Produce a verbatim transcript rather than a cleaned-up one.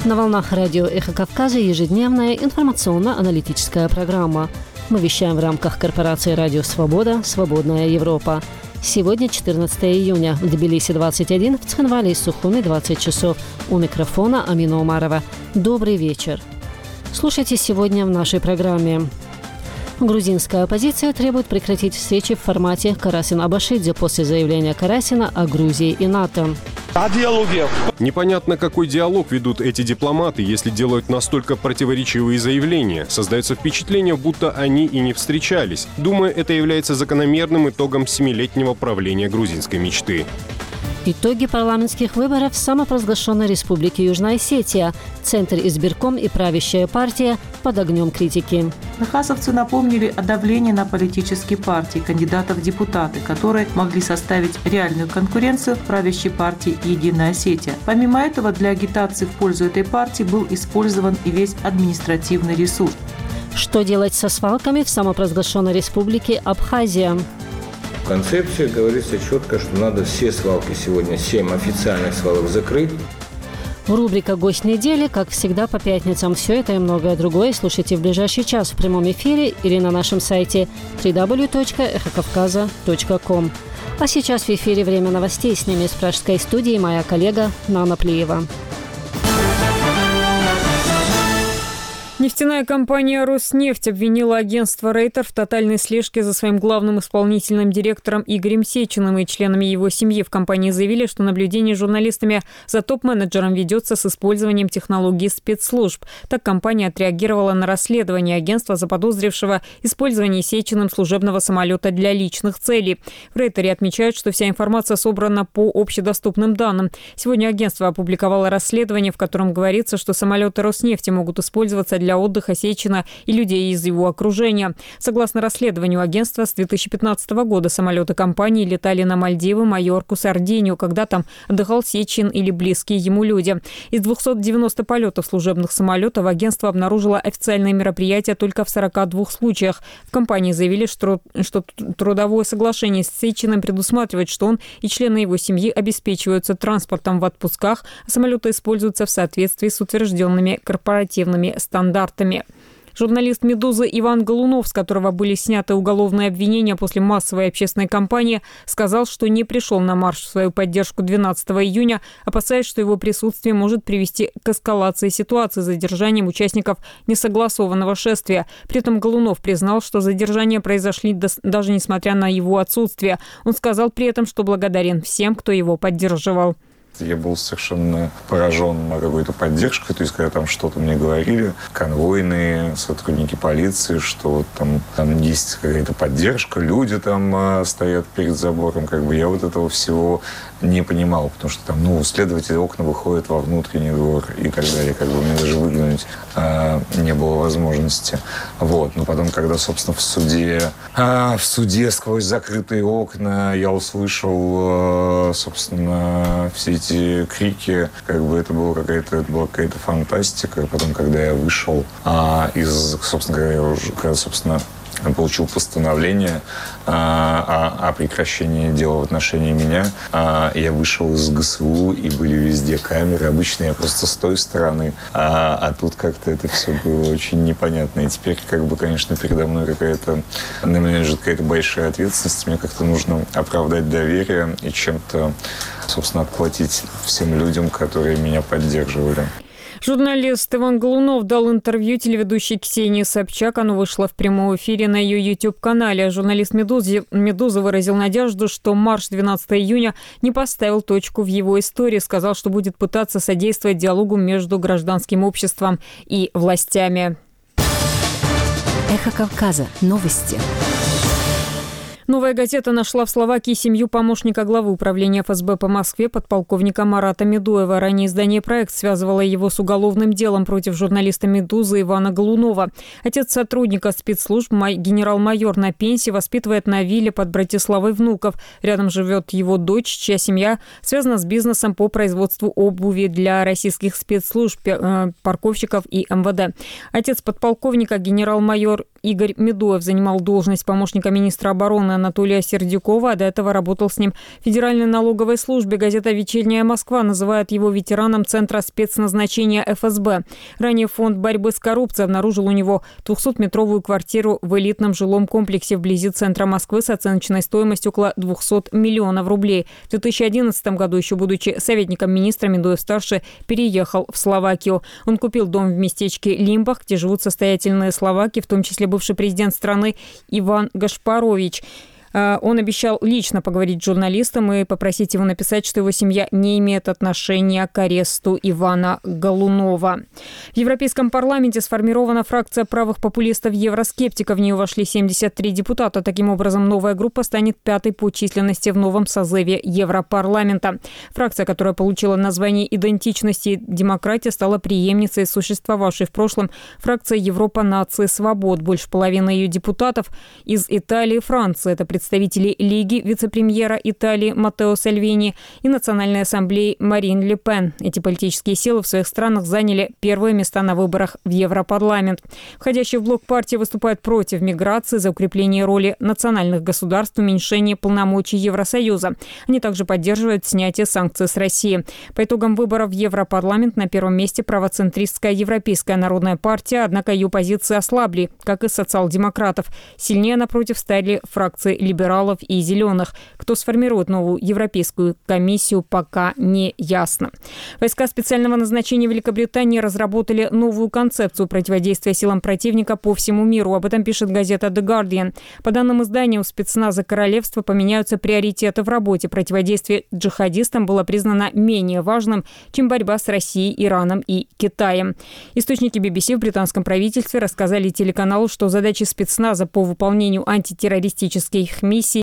На волнах радио «Эхо Кавказа» ежедневная информационно-аналитическая программа. Мы вещаем в рамках корпорации «Радио Свобода. Свободная Европа». Сегодня четырнадцатое июня. В Тбилиси двадцать один, в Цхинвале и Сухуми двадцать часов. У микрофона Амина Умарова. Добрый вечер. Слушайте сегодня в нашей программе. Грузинская оппозиция требует прекратить встречи в формате Карасин-Абашидзе после заявления Карасина о Грузии и НАТО. Непонятно, какой диалог ведут эти дипломаты, если делают настолько противоречивые заявления. Создается впечатление, будто они и не встречались. Думаю, это является закономерным итогом семилетнего правления грузинской мечты. Итоги парламентских выборов в самопровозглашенной республике Южная Осетия. Центр избирком и правящая партия под огнем критики. Хасовцы напомнили о давлении на политические партии кандидатов в депутаты, которые могли составить реальную конкуренцию правящей партии «Единая Осетия». Помимо этого, для агитации в пользу этой партии был использован и весь административный ресурс. Что делать со свалками в самопровозглашенной республике Абхазия? В концепции говорится четко, что надо все свалки сегодня, семь официальных свалок закрыть. Рубрика «Гость недели», как всегда, по пятницам. Все это и многое другое слушайте в ближайший час в прямом эфире или на нашем сайте дабл ю дабл ю дабл ю точка эхо кавказа точка ком. А сейчас в эфире время новостей. С ними из пражской студии моя коллега Нана Плиева. Нефтяная компания «Роснефть» обвинила агентство «Рейтер» в тотальной слежке за своим главным исполнительным директором Игорем Сечиным и членами его семьи. В компании заявили, что наблюдение журналистами за топ-менеджером ведется с использованием технологий спецслужб. Так компания отреагировала на расследование агентства, заподозрившего использование Сечиным служебного самолета для личных целей. В «Рейтере» отмечают, что вся информация собрана по общедоступным данным. Сегодня агентство опубликовало расследование, в котором говорится, что самолеты «Роснефти» могут использоваться для отдыха Сечина и людей из его окружения. Согласно расследованию агентства, с две тысячи пятнадцатого года самолеты компании летали на Мальдивы, Майорку, Сардинию, когда там отдыхал Сечин или близкие ему люди. Из двухсот девяноста полетов служебных самолетов агентство обнаружило официальные мероприятия только в сорока двух случаях. В компании заявили, что, что трудовое соглашение с Сечиным предусматривает, что он и члены его семьи обеспечиваются транспортом в отпусках, а самолеты используются в соответствии с утвержденными корпоративными стандартами. Журналист «Медузы» Иван Голунов, с которого были сняты уголовные обвинения после массовой общественной кампании, сказал, что не пришел на марш в свою поддержку двенадцатого июня, опасаясь, что его присутствие может привести к эскалации ситуации с задержанием участников несогласованного шествия. При этом Голунов признал, что задержания произошли даже несмотря на его отсутствие. Он сказал при этом, что благодарен всем, кто его поддерживал. Я был совершенно поражен какой-то поддержкой, то есть когда там что-то мне говорили, конвойные, сотрудники полиции, что там, там есть какая-то поддержка, люди там а, стоят перед забором, как бы я вот этого всего не понимал, потому что там, ну, следователи окна выходят во внутренний двор и так далее, как бы мне даже выглянуть а, не было возможности. Вот, но потом, когда, собственно, в суде, а, в суде сквозь закрытые окна я услышал, а, собственно, все эти эти крики, как бы это была какая-то, это была какая-то фантастика. Потом, когда я вышел а, из, собственно, когда я уже, когда, собственно, получил постановление а, о, о прекращении дела в отношении меня, а, я вышел из ГСУ, и были везде камеры. Обычно я просто с той стороны, а, а тут как-то это все было очень непонятно. И теперь, как бы, конечно, передо мной какая-то, на меня лежит какая-то большая ответственность. Мне как-то нужно оправдать доверие и чем-то, собственно, отплатить всем людям, которые меня поддерживали. Журналист Иван Голунов дал интервью телеведущей Ксении Собчак. Оно вышло в прямом эфире на ее YouTube-канале. Журналист «Медузы», «Медузы» выразил надежду, что марш двенадцатого июня не поставил точку в его истории. Сказал, что будет пытаться содействовать диалогу между гражданским обществом и властями. Эхо Кавказа. Новости. «Новая газета» нашла в Словакии семью помощника главы управления эф эс бэ по Москве подполковника Марата Медуева. Ранее издание «Проект» связывало его с уголовным делом против журналиста «Медузы» Ивана Голунова. Отец сотрудника спецслужб, генерал-майор на пенсии, воспитывает на вилле под Братиславой внуков. Рядом живет его дочь, чья семья связана с бизнесом по производству обуви для российских спецслужб, парковщиков и эм вэ дэ. Отец подполковника, генерал-майор Игорь Медоев занимал должность помощника министра обороны Анатолия Сердюкова, а до этого работал с ним в Федеральной налоговой службе. Газета «Вечерняя Москва» называет его ветераном Центра спецназначения эф эс бэ. Ранее фонд борьбы с коррупцией обнаружил у него двухсотметровую квартиру в элитном жилом комплексе вблизи центра Москвы с оценочной стоимостью около двухсот миллионов рублей. В две тысячи одиннадцатом году, еще будучи советником министра, Медоев-старший переехал в Словакию. Он купил дом в местечке Лимбах, где живут состоятельные словаки, в том числе бывший президент страны Иван Гашпарович. Он обещал лично поговорить с журналистом и попросить его написать, что его семья не имеет отношения к аресту Ивана Голунова. В Европейском парламенте сформирована фракция правых популистов-евроскептиков. В нее вошли семьдесят три депутата. Таким образом, новая группа станет пятой по численности в новом созыве Европарламента. Фракция, которая получила название «Идентичность и демократия», стала преемницей существовавшей в прошлом фракции Европа нации свобод. Больше половины ее депутатов из Италии и Франции. Это представители представители Лиги, вице-премьера Италии Маттео Сальвини и Национальной ассамблеи Марин Ле Пен. Эти политические силы в своих странах заняли первые места на выборах в Европарламент. Входящие в блок партии выступают против миграции, за укрепление роли национальных государств, уменьшение полномочий Евросоюза. Они также поддерживают снятие санкций с России. По итогам выборов в Европарламент на первом месте правоцентристская Европейская народная партия, однако ее позиции ослабли, как и социал-демократов. Сильнее, напротив, стали фракции либералов и зеленых. Кто сформирует новую Европейскую комиссию, пока не ясно. Войска специального назначения Великобритании разработали новую концепцию противодействия силам противника по всему миру. Об этом пишет газета The Guardian. По данным издания, у спецназа королевства поменяются приоритеты в работе. Противодействие джихадистам было признано менее важным, чем борьба с Россией, Ираном и Китаем. Источники би би си в британском правительстве рассказали телеканалу, что задачи спецназа по выполнению антитеррористических миссий